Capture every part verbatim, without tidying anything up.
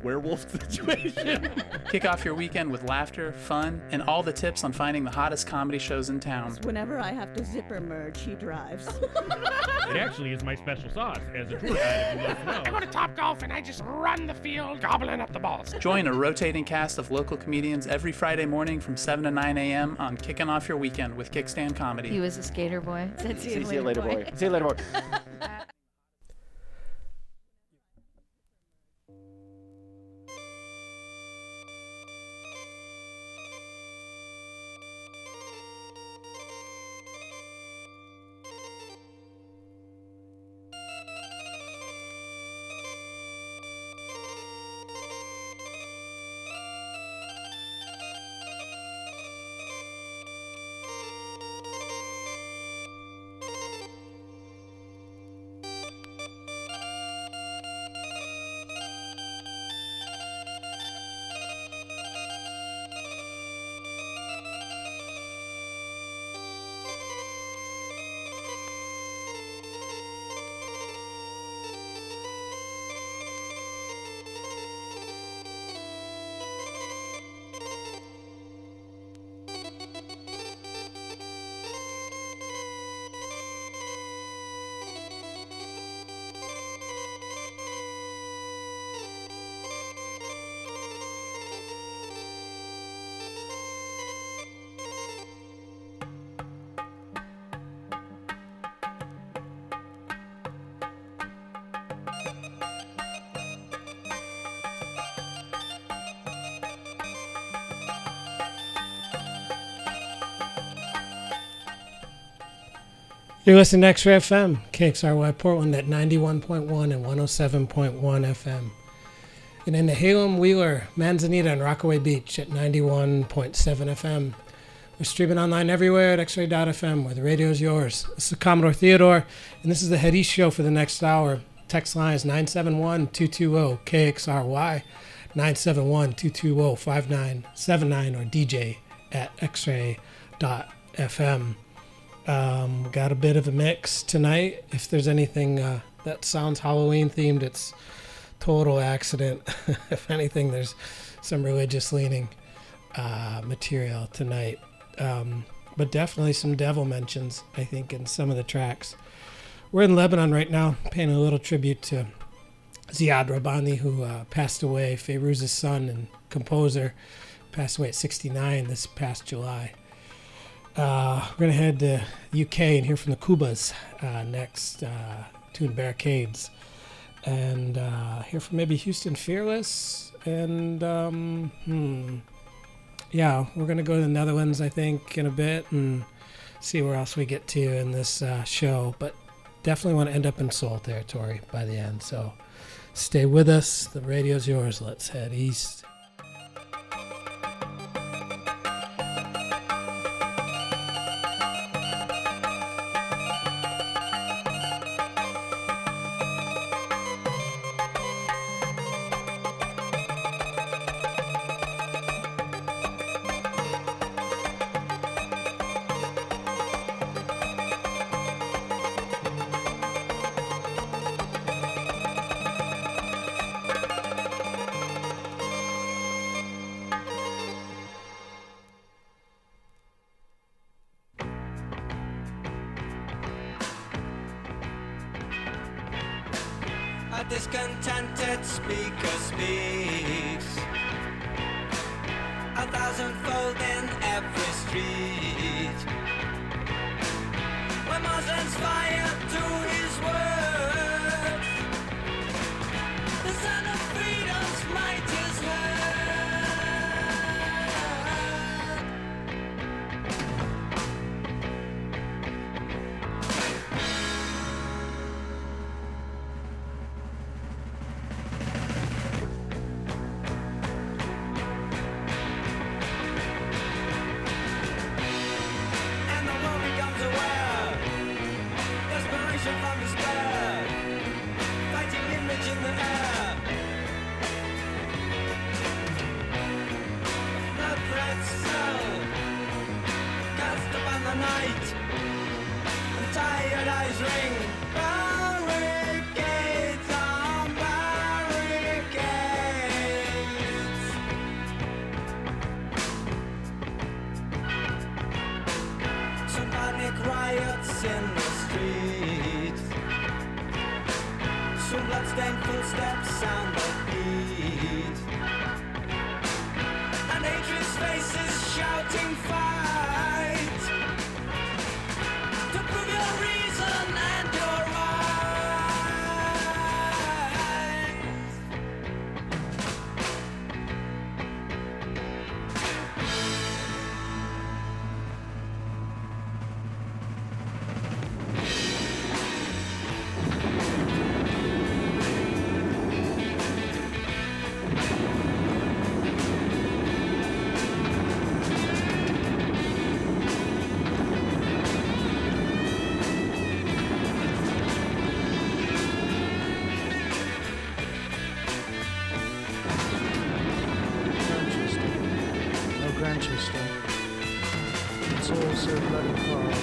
werewolf situation. Kick off your weekend with laughter, fun, and all the tips on finding the hottest comedy shows in town. Whenever I have to zipper merge, he drives. It actually is my special sauce as a tour guide, if you want to know. I go to Top Golf and I just run the field, gobbling up the balls. Join a rotating cast of local comedians every Friday morning from seven to nine a.m. on Kicking Off Your Weekend with Kickstand Comedy. He was a skater boy. See, see you later, boy. See you later, boy. You're listening to X-Ray F M, K X R Y Portland at ninety-one point one and one oh seven point one F M. And in Nehalem, Wheeler, Manzanita, and Rockaway Beach at ninety-one point seven F M. We're streaming online everywhere at x ray dot f m, where the radio is yours. This is Commodore Theodore, and this is the Head East Show for the next hour. Text line is nine seven one, two two zero, K X R Y, nine seven one, two two zero, five nine seven nine, or D J at x ray dot f m. Um, got a bit of a mix tonight. If there's anything uh, that sounds Halloween themed, it's total accident. If anything, there's some religious leaning uh, material tonight. Um, but definitely some devil mentions, I think, in some of the tracks. We're in Lebanon right now, paying a little tribute to Ziad Rabbani, who uh, passed away, Fairuz's son and composer, passed away at sixty-nine this past July. Uh, we're going to head to U K and hear from the Kubas uh, next, uh, tune Barricades, and uh, hear from maybe Houston Fearless, and um, hmm, yeah, we're going to go to the Netherlands, I think, in a bit, and see where else we get to in this uh, show, but definitely want to end up in soul territory by the end, so stay with us. The radio's yours. Let's head east. A discontented speaker speaks, a thousandfold in every street. When Muslims fire to his words, the son of freedom's might is heard. From despair, fighting image in the air. The threats cell, cast upon the night, and tired eyes ring. Barricades on barricades. footsteps sound the beat. And Adrian's face is shouting fight to prove your reason and your Grantchester. It's all so bloody far.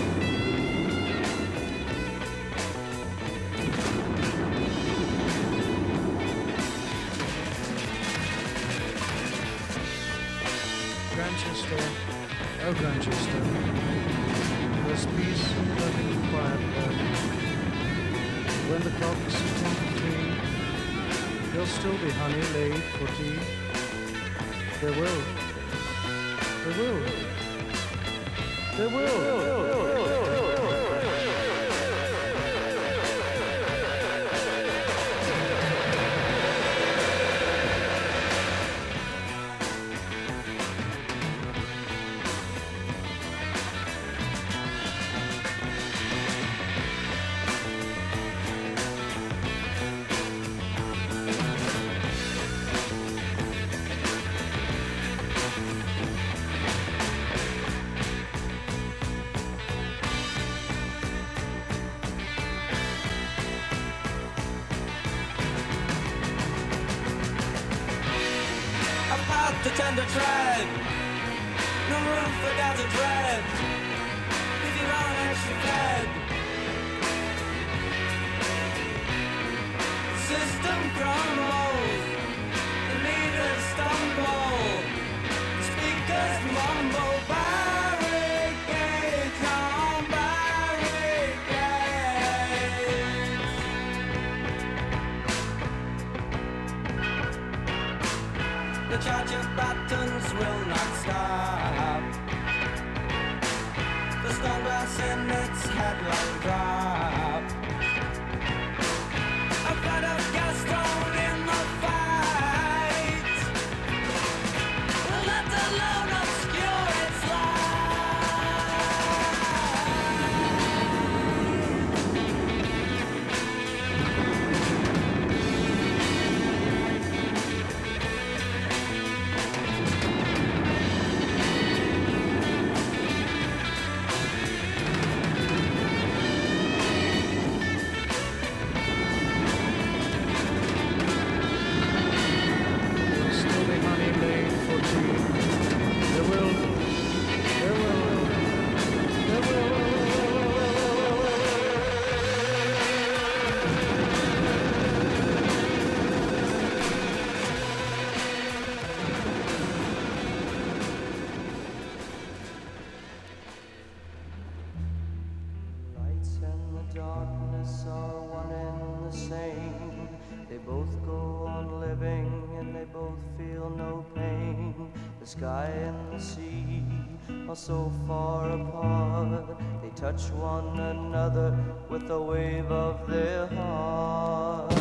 Grantchester, oh Grantchester, there's peace and loving quiet there. When the clock's twenty-three, there'll still be honey laid for tea. There will. They will. They will. To tender tread, no room for doubt or dread. If you're on extra fed, the system crumbles, the leaders stumble, the speakers mumble. Barricades on barricades. The charge of buttons will not stop. The stone glass in its headline drop. A flood of gas thrown in the fight. Let alone obscure its darkness are one and the same. They both go on living and they both feel no pain. The sky and the sea are so far apart. They touch one another with a wave of their heart.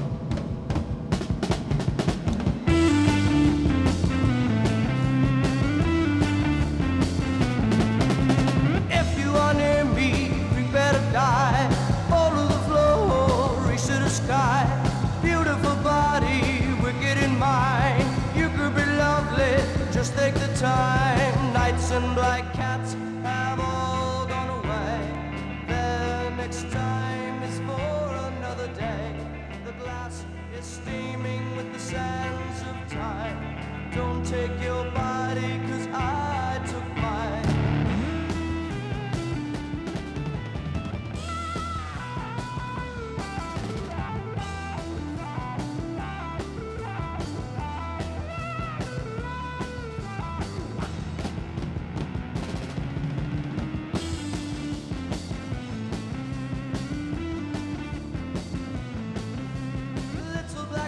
If you are near me, prepare to die. Fall to the floor, reach to the sky. Beautiful body, wicked in mind. You could be lovely, just take the time. Nights and black cats have all gone away. The next time is for another day. The glass is steaming with the sands of time. Don't take your body, 'cause I took mine. Little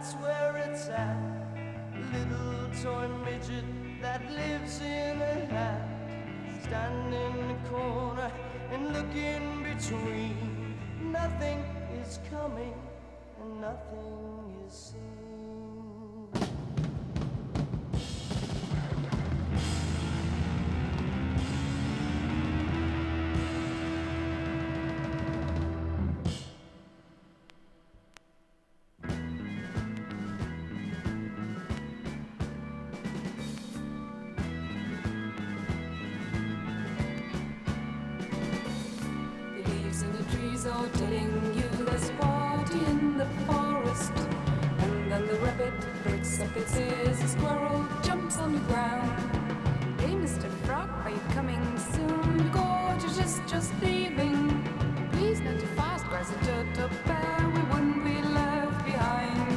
that's where it's at. Little toy midget that lives in a hat, stand in the corner and look in between. Nothing is coming and nothing is seen. All telling you there's a party in the forest, and then the rabbit breaks up its ears, the squirrel jumps on the ground. Hey, Mister Frog, are you coming soon? The gorge is just leaving. Please not too fast, cries a turtle bear. We wouldn't be left behind.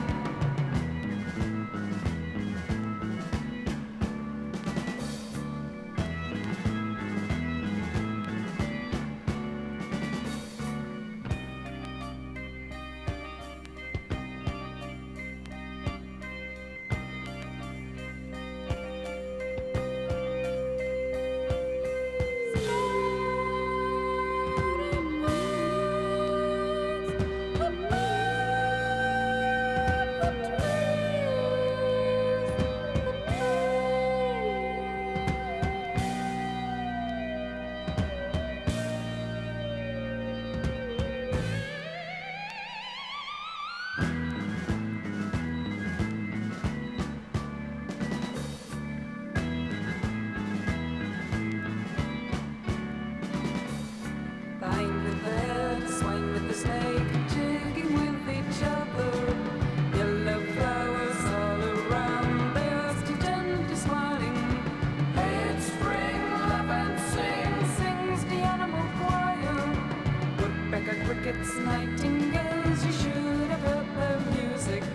Nightingales, you should have heard their music.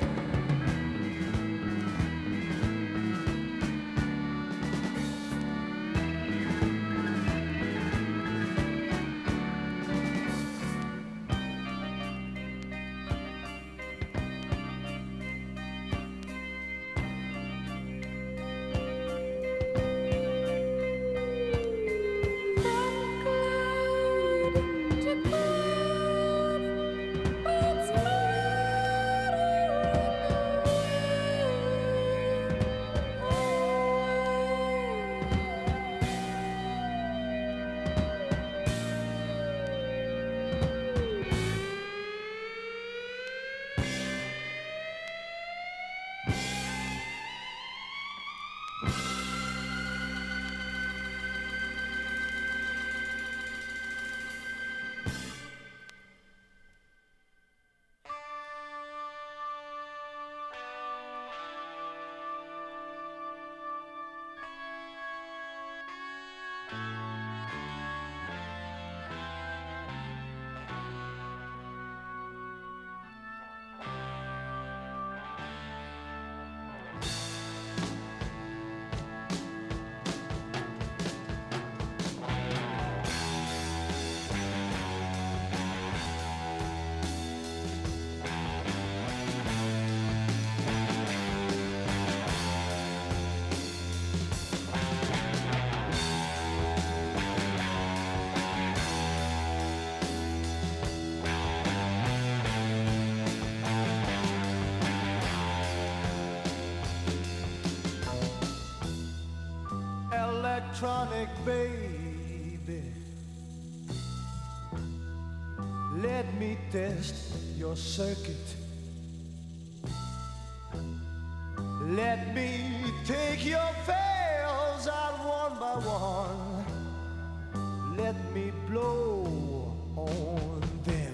Electronic baby, let me test your circuit. Let me take your fails out one by one. Let me blow on them.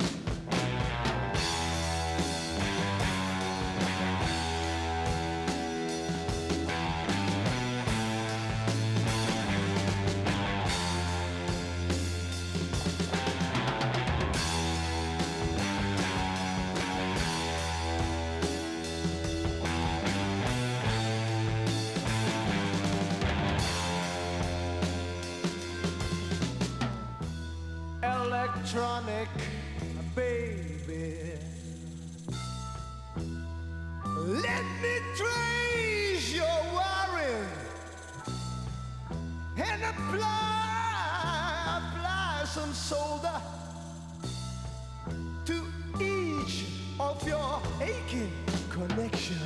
Electronic baby, of your aching connections.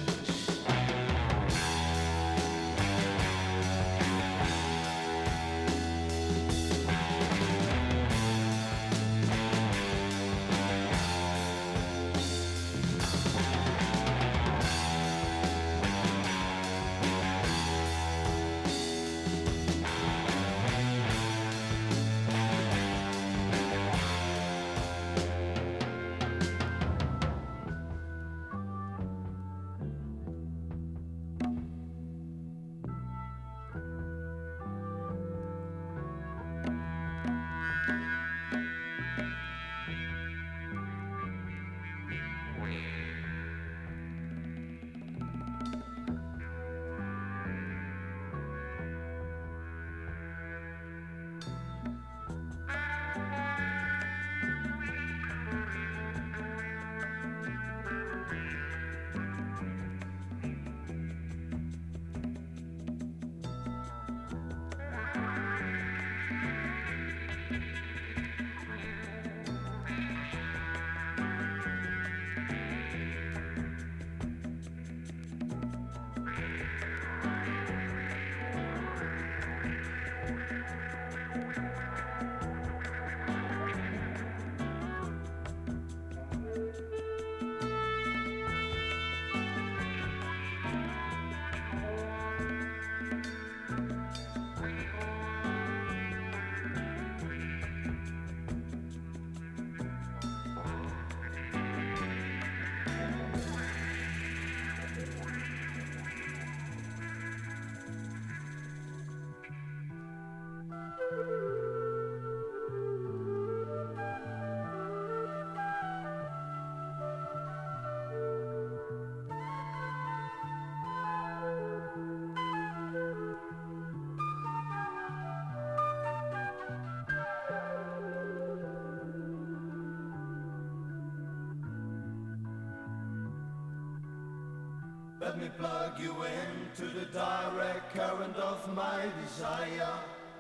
Let me plug you into the direct current of my desire.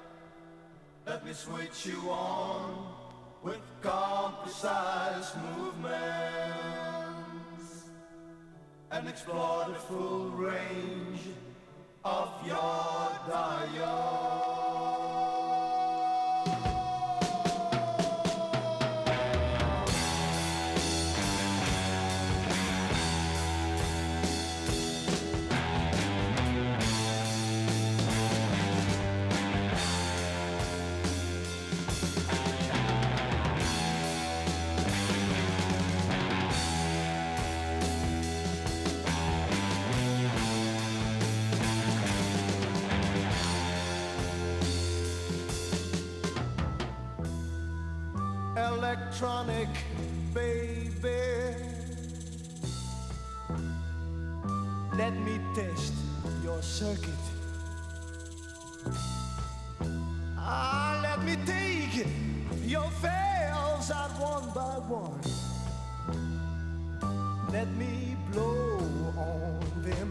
Let me switch you on with calm, precise movements and explore the full range of your dial. Electronic baby, let me test your circuit. Ah, let me take your fails out one by one. Let me blow on them.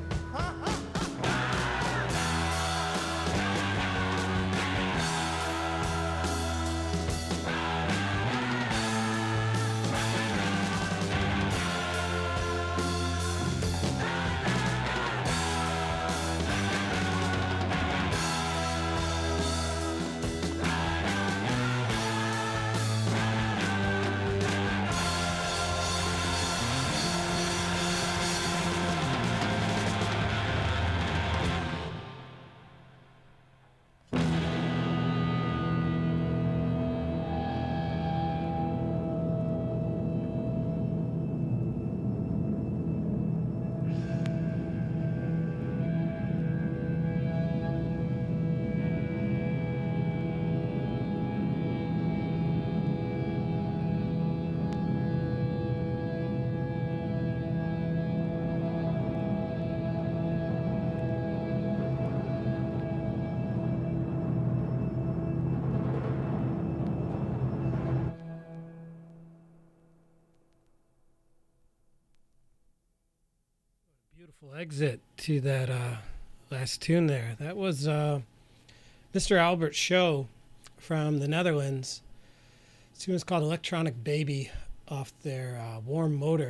Beautiful exit to that uh, last tune there. That was uh, Mister Albert Show from the Netherlands. This tune is called Electronic Baby off their uh, Warm Motor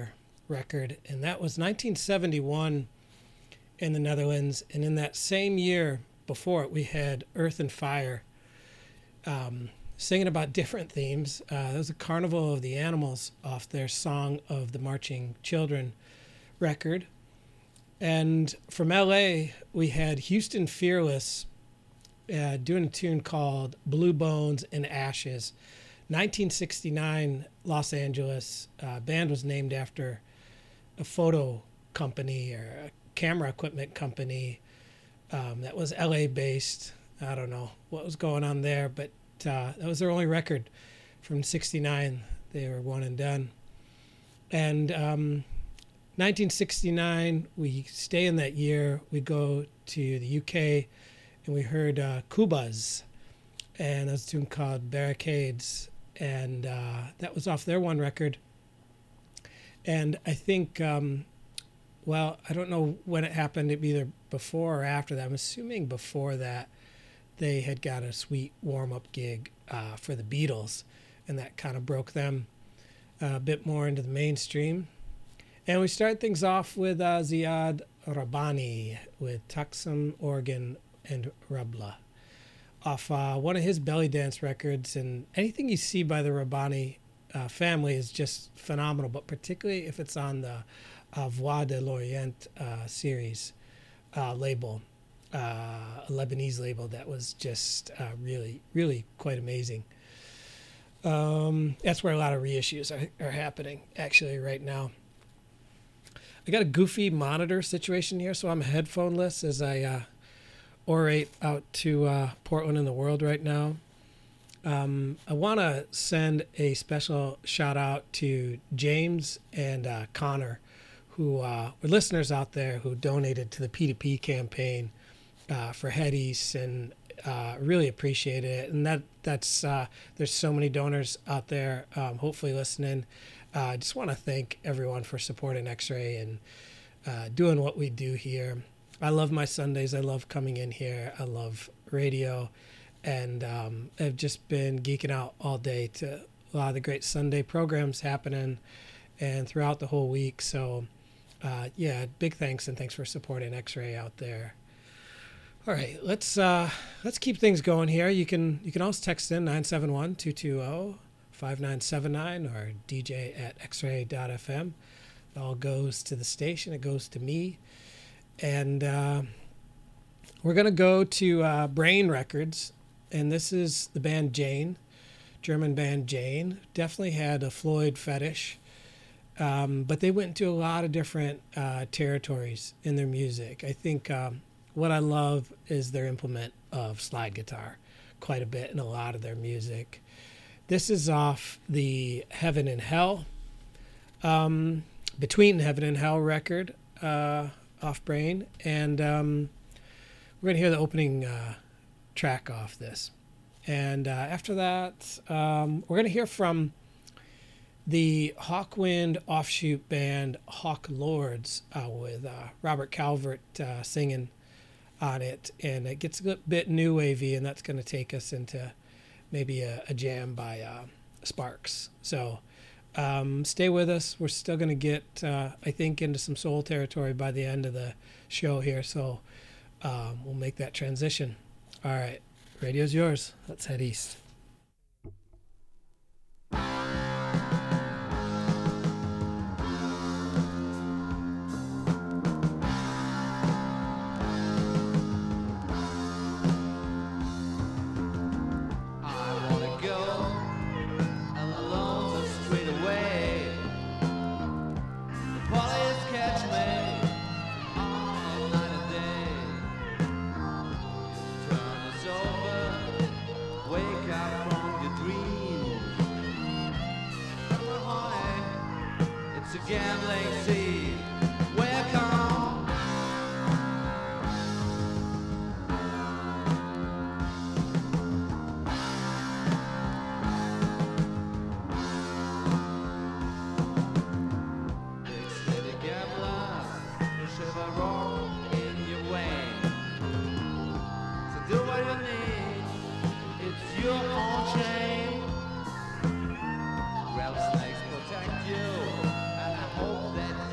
record, and that was nineteen seventy-one in the Netherlands. And in that same year before it, we had Earth and Fire um, singing about different themes. Uh, there was a Carnival of the Animals off their Song of the Marching Children record. And from L A, we had Houston Fearless uh, doing a tune called Blue Bones and Ashes. nineteen sixty-nine, Los Angeles. Uh, band was named after a photo company or a camera equipment company um, that was L A based. I don't know what was going on there, but uh, that was their only record from sixty-nine. They were one and done. And um, nineteen sixty-nine, we stay in that year. We go to the U K, and we heard uh, Kubas, and that's a tune called Barricades, and uh, that was off their one record. And I think, um, well, I don't know when it happened, either before or after that. I'm assuming before that, they had got a sweet warm-up gig uh, for the Beatles, and that kind of broke them uh, a bit more into the mainstream. And we start things off with uh, Ziad Rabbani with Taksum, Organ, and Rabla off uh, one of his belly dance records. And anything you see by the Rabbani uh, family is just phenomenal, but particularly if it's on the uh, Voix de l'Orient uh, series uh, label, uh, a Lebanese label that was just uh, really, really quite amazing. Um, that's where a lot of reissues are, are happening actually right now. I got a goofy monitor situation here, so I'm headphoneless as I uh, orate out to uh, Portland and the world right now. Um, I want to send a special shout out to James and uh, Connor, who uh, were listeners out there who donated to the P two P campaign uh, for Head East, and uh, really appreciate it. And that that's uh, there's so many donors out there, um, hopefully listening. I uh, just want to thank everyone for supporting X-Ray and uh, doing what we do here. I love my Sundays. I love coming in here. I love radio. And um, I've just been geeking out all day to a lot of the great Sunday programs happening and throughout the whole week. So, uh, yeah, big thanks, and thanks for supporting X-Ray out there. All right, let's uh, let's keep things going here. You can you can always text in nine seven one, two two zero, five nine seven nine or D J at x ray dot f m. It all goes to the station. It goes to me. And uh, we're going to go to uh, Brain Records. And this is the band Jane, German band Jane. Definitely had a Floyd fetish. Um, but they went into a lot of different uh, territories in their music. I think um, what I love is their implement of slide guitar quite a bit in a lot of their music. This is off the Heaven and Hell, um, Between Heaven and Hell record, uh, off Brain. And um, we're going to hear the opening uh, track off this. And uh, after that, um, we're going to hear from the Hawkwind offshoot band Hawk Lords uh, with uh, Robert Calvert uh, singing on it. And it gets a bit new wavy, and that's going to take us into maybe a, a jam by uh, Sparks. So um, stay with us. We're still going to get, uh, I think, into some soul territory by the end of the show here. So um, we'll make that transition. All right, radio's yours. Let's head east. Gambling sea, welcome. Big city gambler, you shove a rock in your way. So do what you need, it's your own shame. Rattlesnakes protect you. Hope that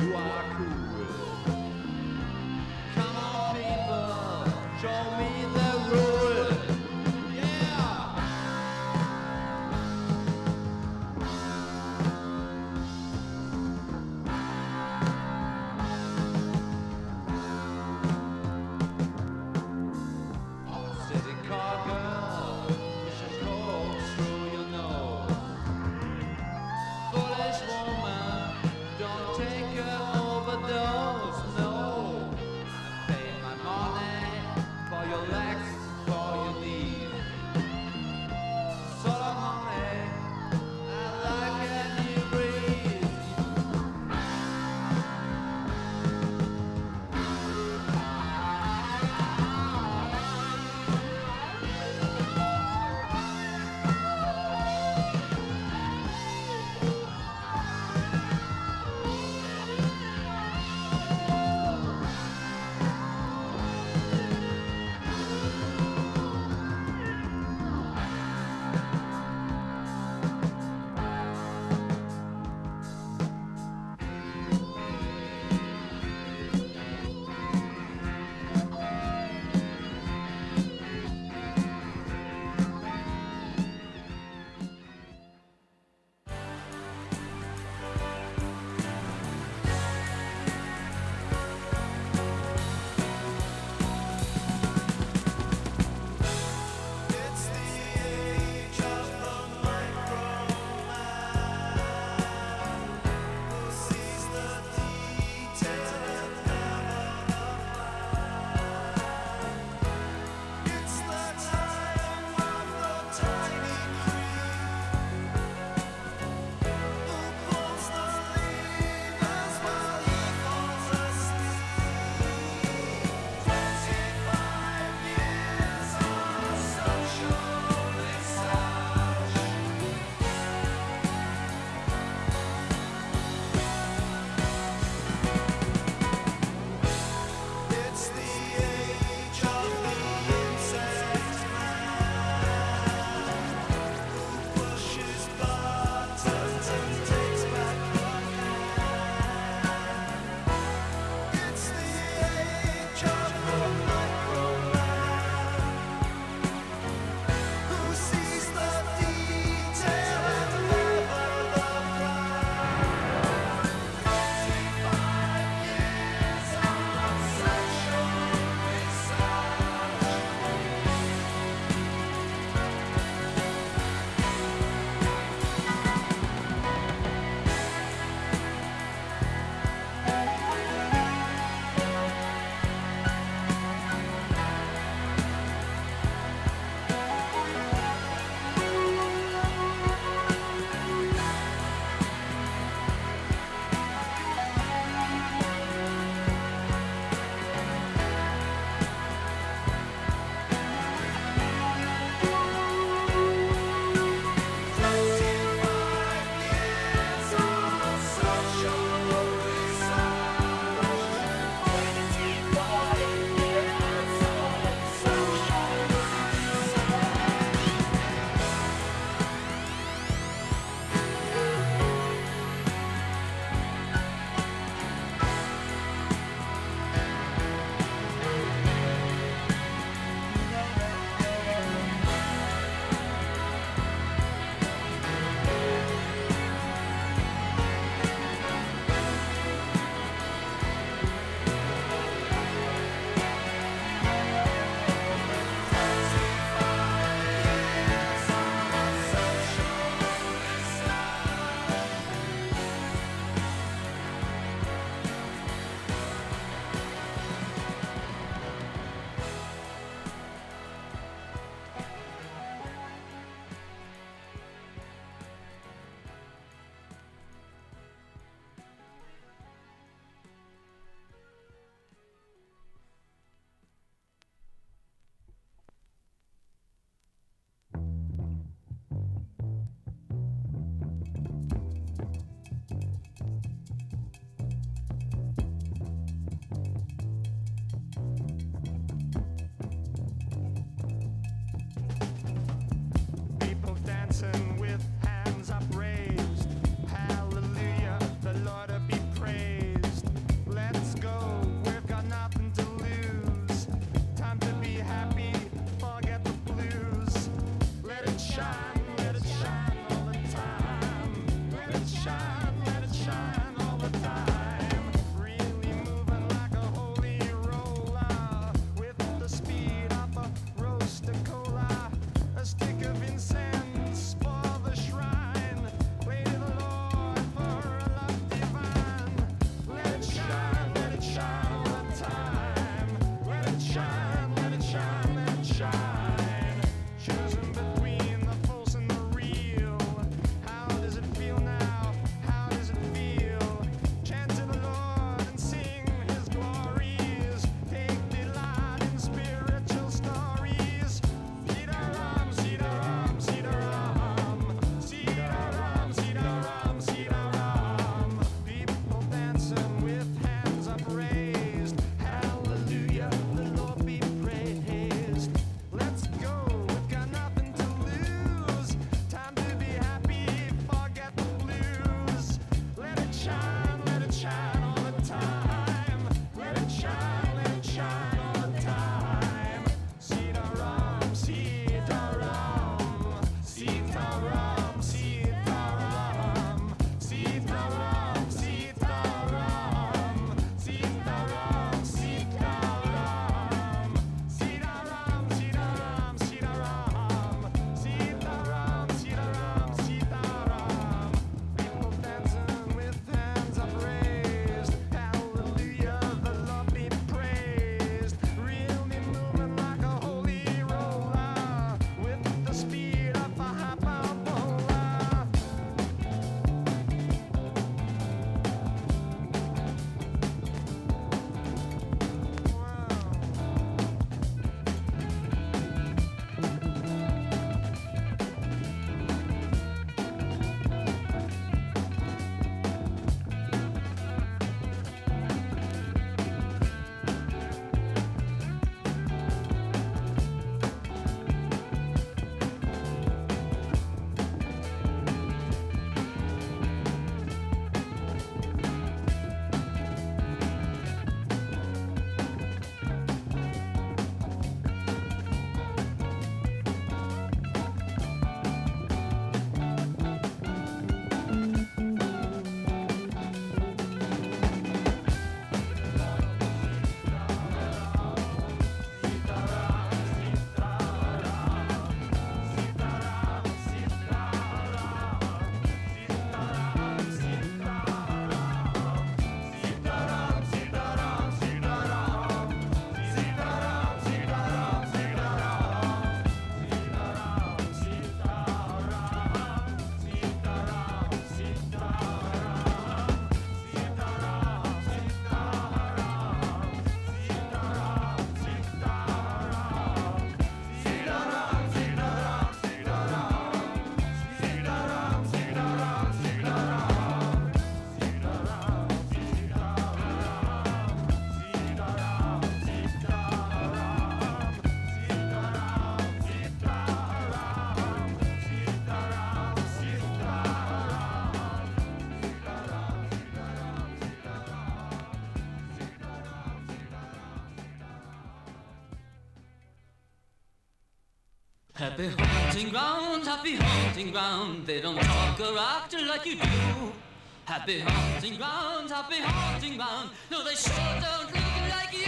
Happy hunting ground, happy hunting ground. They don't talk or act like you do. Happy hunting ground, happy hunting ground. No, they sure don't look like you.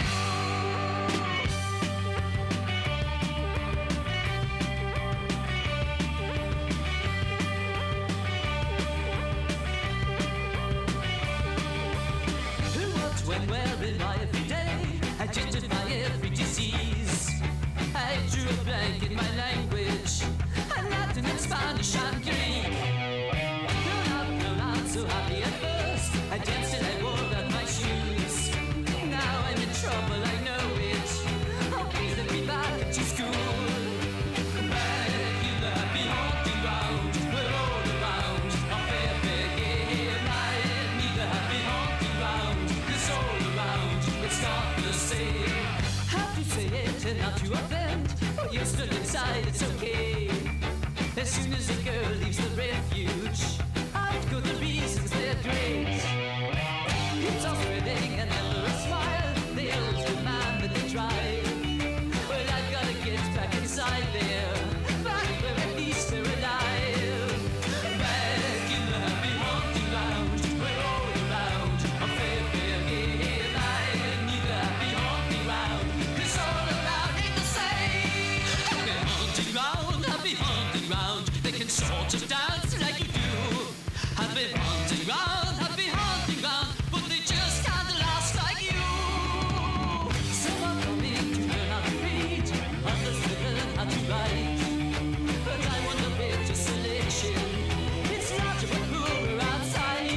When wearing my every day, I judged my every disease. I drew a blank in my language, and Latin and Spanish and Greek. Grown up, grown out, so happy at first. I danced till I wore out my shoes. Now I'm in trouble, I know it. Oh, please let me back to school. Back in the happy hunting ground, we're all around. A fair, fair game. I need the happy hunting ground. It's all around, it's not the same. Have to say it and not to offend, but you're still inside, it's okay. As soon as a girl leaves the refuge, out go the reasons they're great. It's all thrilling and never a smile. They always demand that they try. Well, I've gotta get back inside there, back where at least they're alive. Back in the happy hunting ground, we're all around. A fair, fair game. I need the happy hunting ground. It's all around, ain't the same. Happy hunting ground, happy hunting ground. They can sort of dance like you do. Happy hunting ground, happy hunting ground. But they just can't last like you. Some are coming to learn how to read, others to learn how to write. But I want a better selection. It's larger but poorer outside.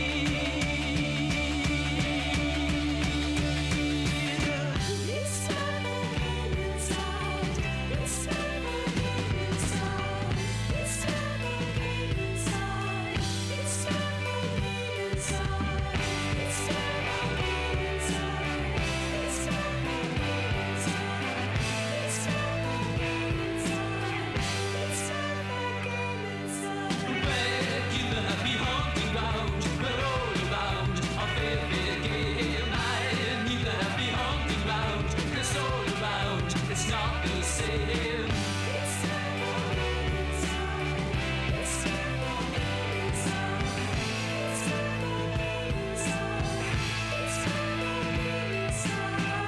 It's time again inside. It's time again inside. It's time again inside. It's time again inside. It's time again inside. It's time again inside. It's time again inside. It's time again inside. Back in the happy hunting ground, we're all around. A fair, fair game. I need the happy hunting ground. It's all around. It's not the same. It's time again inside. It's time again inside. It's time again inside. It's time again inside.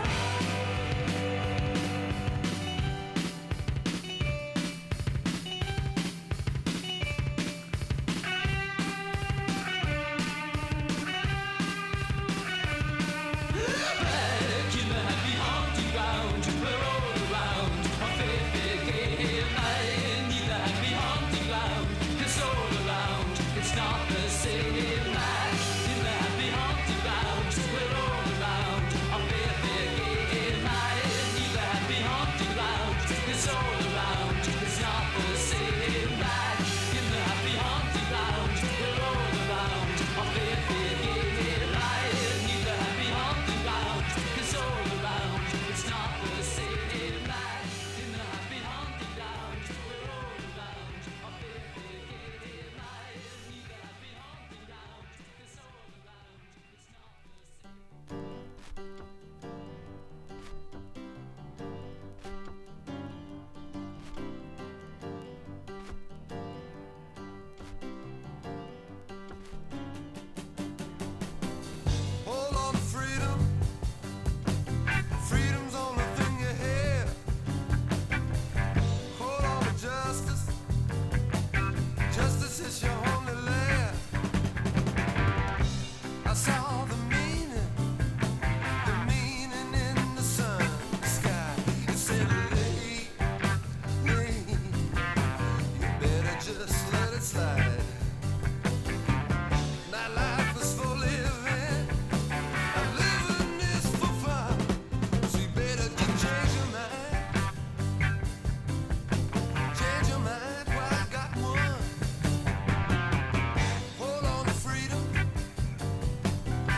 Back in the happy hunting ground, we're all around. A fair, fair game. I need the happy hunting ground. It's all around. It's not the same. Back in the happy hunting ground, we're all around. A fair, fair game. I need the happy hunting ground. It's all around. It's not the same. Back in the happy hunting ground, we're all around. A fair, fair game. I need the happy hunting ground. It's all around. It's not the same. Back in the happy hunting ground, we're all around. A fair, fair game. I need the happy hunting ground. It's all around. It's not the same. Hold on to freedom. Freedom's the only thing you hear. Hold on to justice. Justice is your only lair. I saw the meaning, the meaning in the sun, the sky. It said, lay, lay. You better just let it slide. My life is for living. And living is for fun. So you better just change your mind. Change your mind while I got one. Hold on to freedom.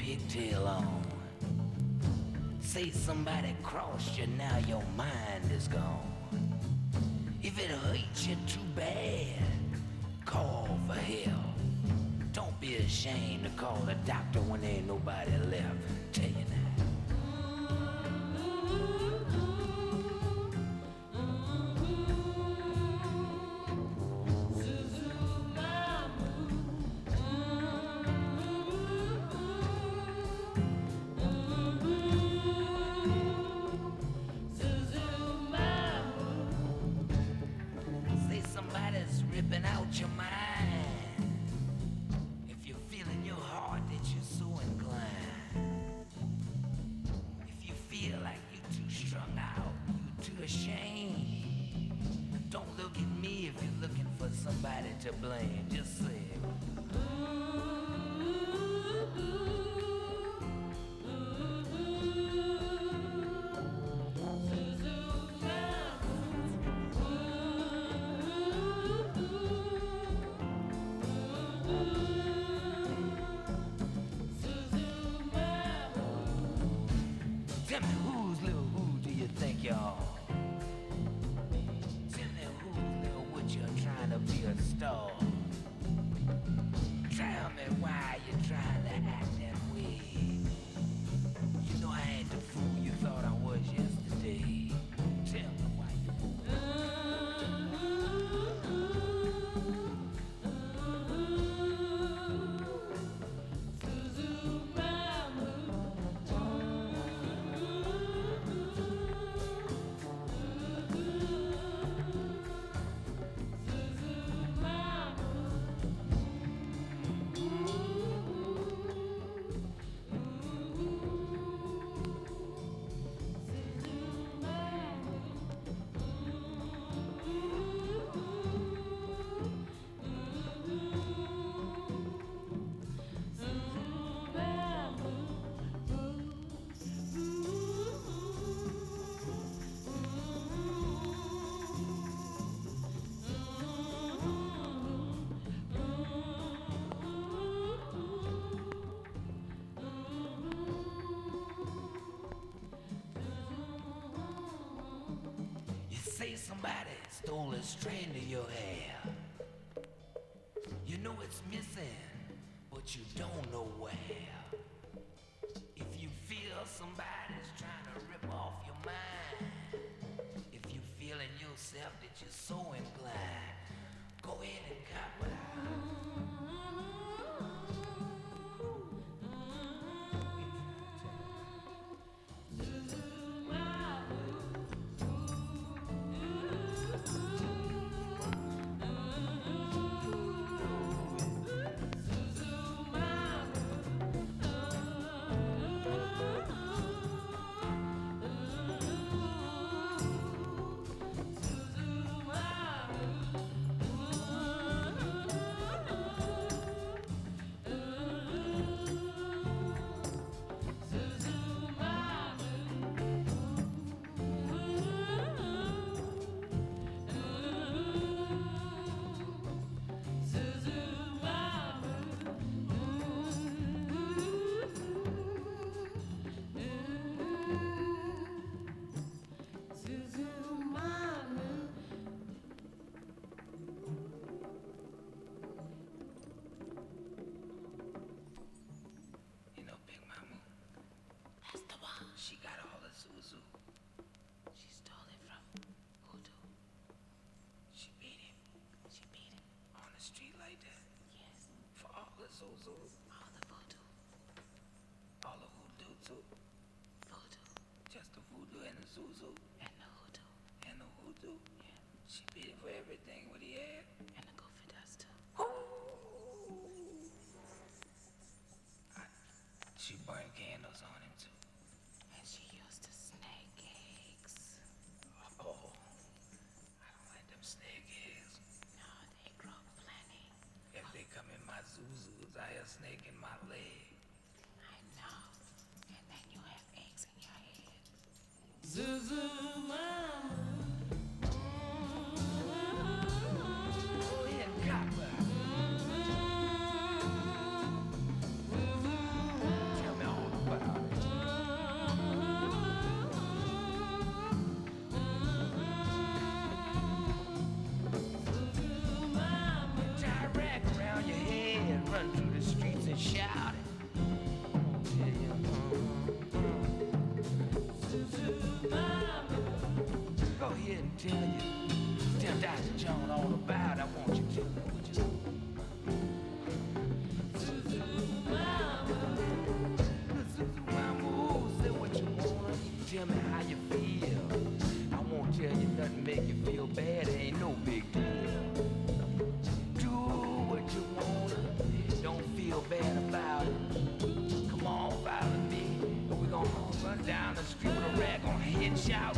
pigtail on. Say somebody crossed you, now your mind is gone. If it hurts you too bad, call for help. Don't be ashamed to call the doctor when there ain't nobody left. Tell you now. Say somebody's ripping out your mind. If you're feeling your heart that you're so inclined. If you feel like you're too strung out, you're too ashamed. Don't look at me if you're looking for somebody to blame. Just say, tell me whose little who do you think you are? Tell me whose little what you're trying to be a star. Tell me why you're trying to act that way. You know I ain't the fool you thought I was yesterday. Tell me why say somebody stole a strand of your hair. You know it's missing, but you don't know where. If you feel somebody's trying to rip off your mind, if you feel in yourself that you're so inclined, go ahead and cop it She got all the Zuzu. She stole it from Hoodoo. She beat him. She beat him. On the street like that? Yes. For all the Zuzu. All the voodoo. All the voodoo too? Voodoo. Just the voodoo and the Zuzu? And the hoodoo. And the hoodoo? Yeah. She beat him for everything what he had? And the goofy dust too. I, she burned candles on him too. And she used to snake eggs. Oh, I don't like them snake eggs. No, they grow plenty. If they come in my Zuzus, I have snake in my leg. I know. And then you have eggs in your head. Zuzu mama. Oh yeah, copper. Tell me tell you, tell Doctor John all about. I want you to tell me what you tell me how you feel. I won't tell you nothing make you feel bad. It ain't no big deal. Do what you wanna. Don't feel bad about it. Come on, follow me. We're gonna run down the street with a rag on head shout.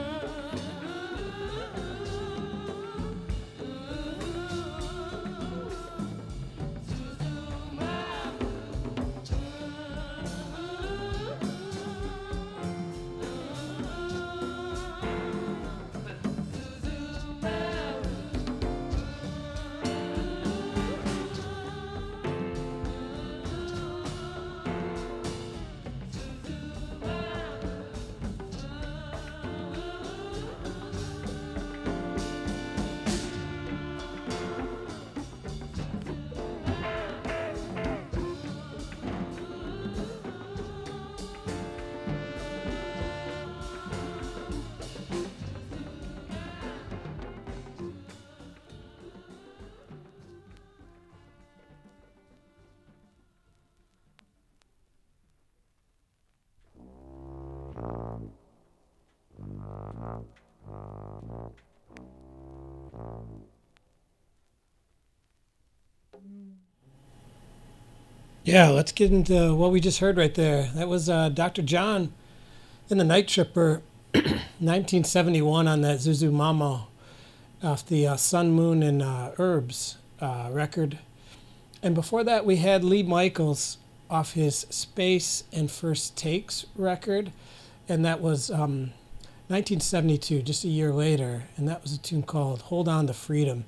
Yeah, let's get into what we just heard right there. That was uh, Doctor John in the Night Tripper, nineteen seventy-one on that Zuzu Mamo off the uh, Sun, Moon, and uh, Herbs uh, record. And before that, we had Lee Michaels off his Space and First Takes record. And that was um, nineteen seventy-two, just a year later. And that was a tune called Hold On to Freedom.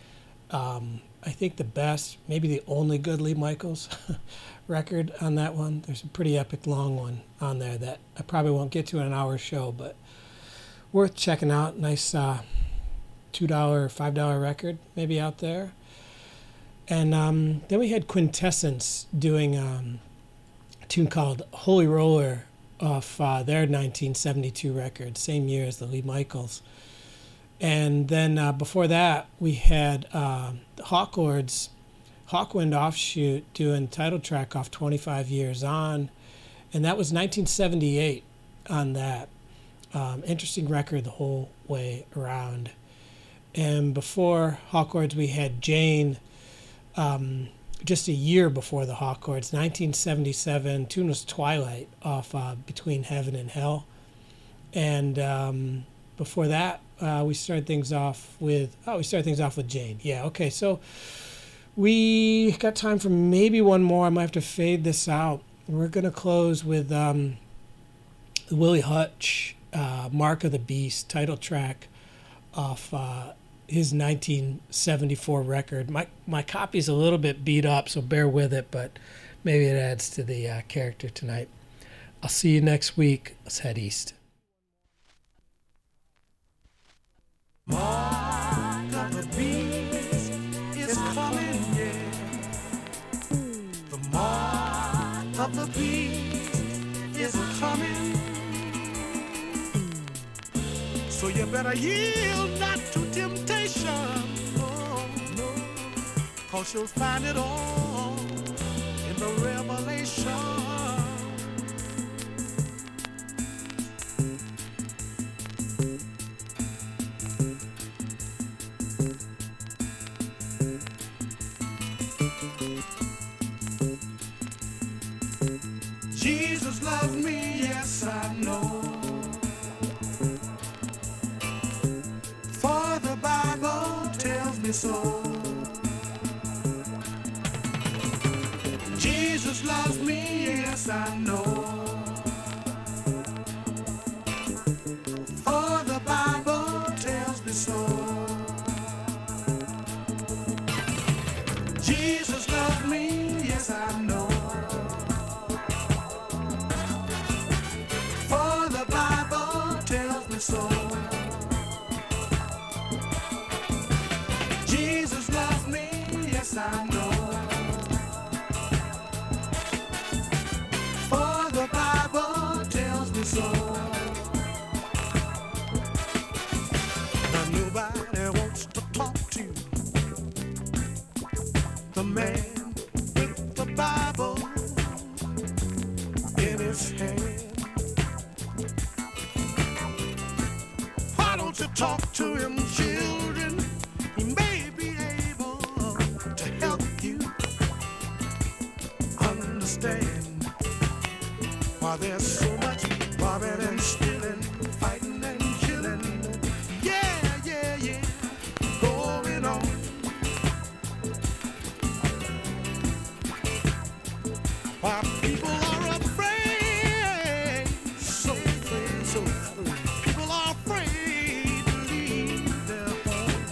Um, I think the best, maybe the only good Lee Michaels record on that one. There's a pretty epic long one on there that I probably won't get to in an hour show, but worth checking out. Nice uh, two dollar, five dollar record maybe out there. And um, then we had Quintessence doing um, a tune called Holy Roller off uh, their nineteen seventy-two record, same year as the Lee Michaels. And then uh, before that, we had uh, the Hawklords, Hawkwind Offshoot doing title track off twenty-five Years On. And that was nineteen seventy-eight on that. Um, interesting record the whole way around. And before Hawklords, we had Jane, um, just a year before the Hawklords, nineteen seventy-seven. Tune was Twilight off uh, Between Heaven and Hell. And um, before that, Uh, we started things off with, oh, we started things off with Jane. Yeah, okay, so we got time for maybe one more. I might have to fade this out. We're going to close with um, the Willie Hutch, uh, Mark of the Beast title track off uh, his nineteen seventy-four record. My, my copy's a little bit beat up, so bear with it, but maybe it adds to the uh, character tonight. I'll see you next week. Let's head east. Mark of the beast is coming, yeah. The mark of the beast is coming. So you better yield not to temptation, no, no, 'cause you'll find it all in the Revelation. Jesus loves me, yes I know. For the Bible tells me so. Jesus loves me, yes I know. For the Bible tells me so. Jesus loves me, yes I know. So Jesus won't you talk to him, children? He may be able to help you understand why there's so much robbing and stealing, fighting and killing. Yeah, yeah, yeah, going on. Why people are afraid, so afraid, so afraid. People are afraid to leave their home.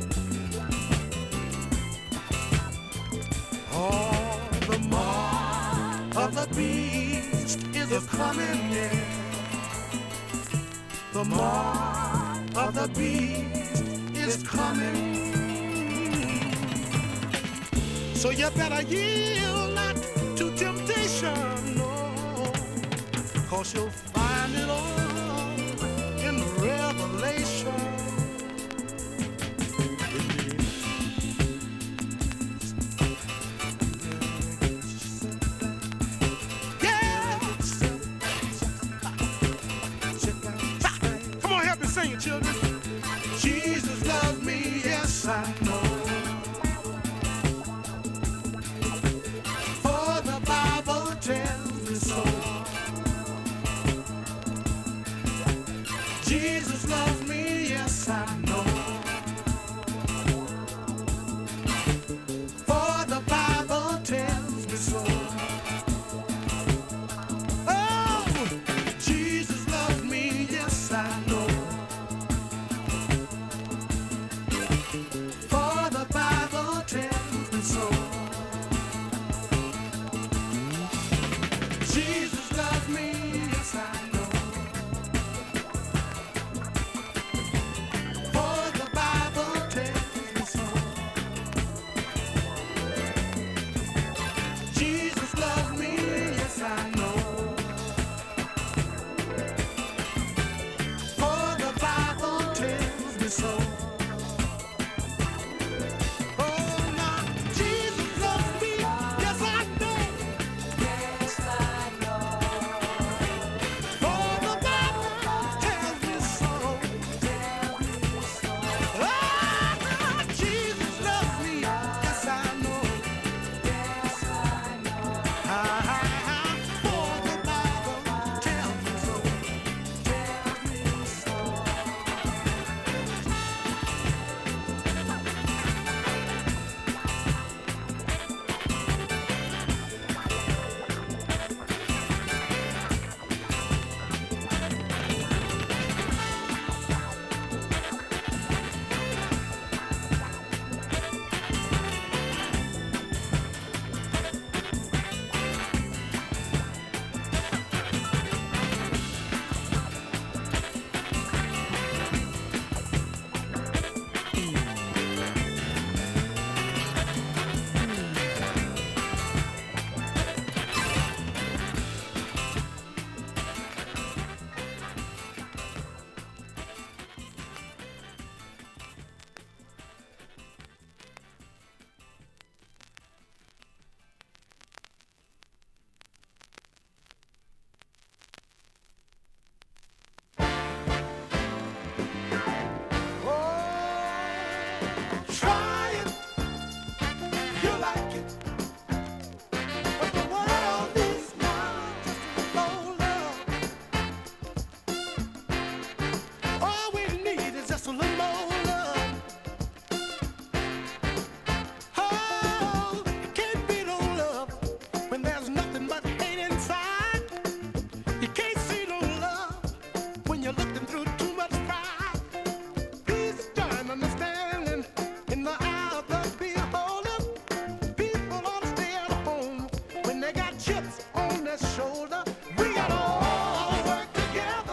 Oh, the mark of the beast is a coming in. The mark of the beast is coming. So you better yield not to temptation, no, cause you'll find it all in Revelation. Yeah. Come on, help me sing it, children. Jesus loves me, yes I know. For the Bible tells me so. Jesus loves me, yes I know.